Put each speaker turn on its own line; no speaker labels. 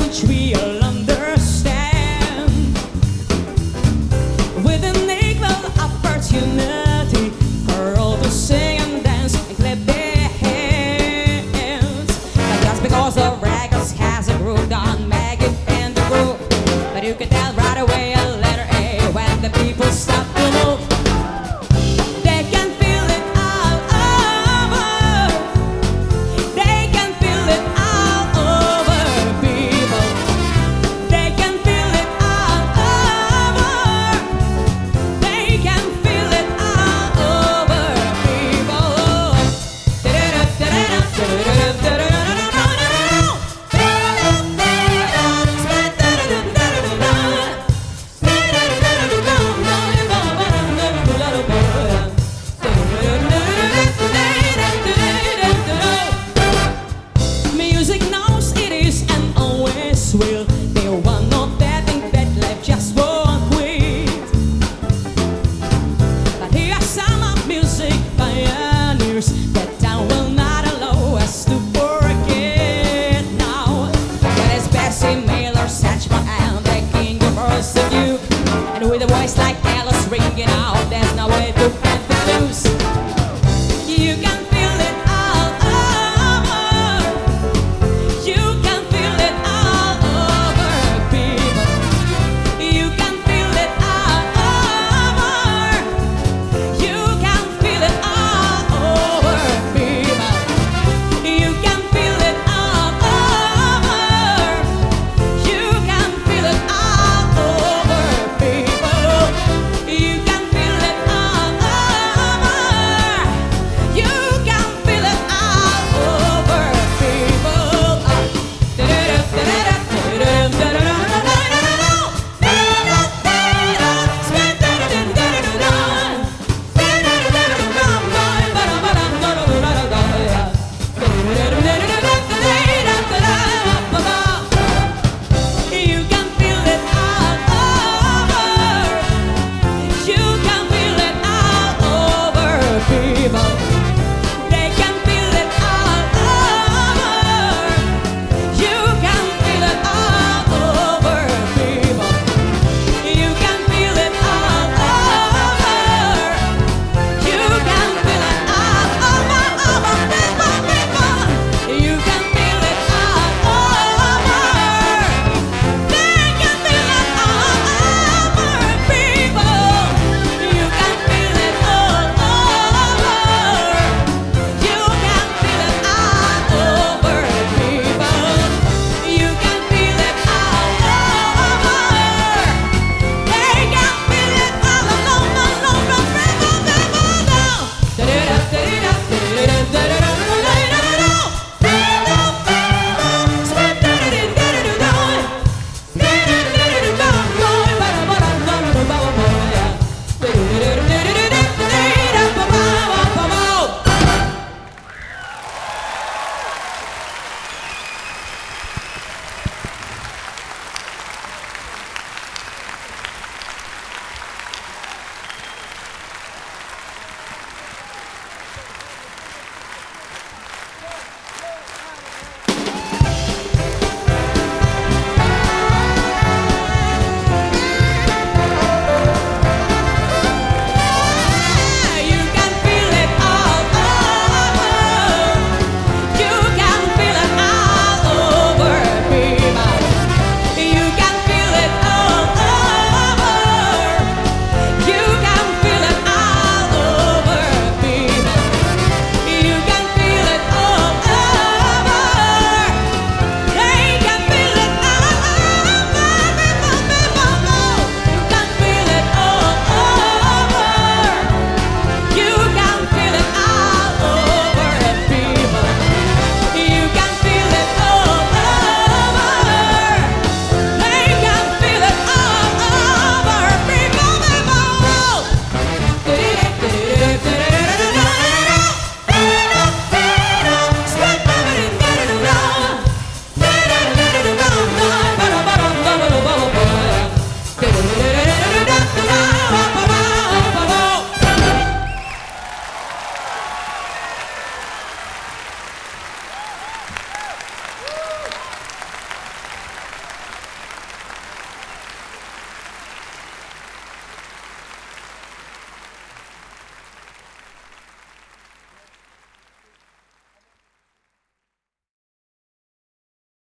which we'll understand. With an equal opportunity for all to sing and dance and clap their hands. Not just because the records has a groove, don't make it in the groove, but you can tell right away a letter A when the people stop to move. They can feel it all over. They can feel it all over, people. They can feel it all over. They can feel it all over, people. Music knows it is and always will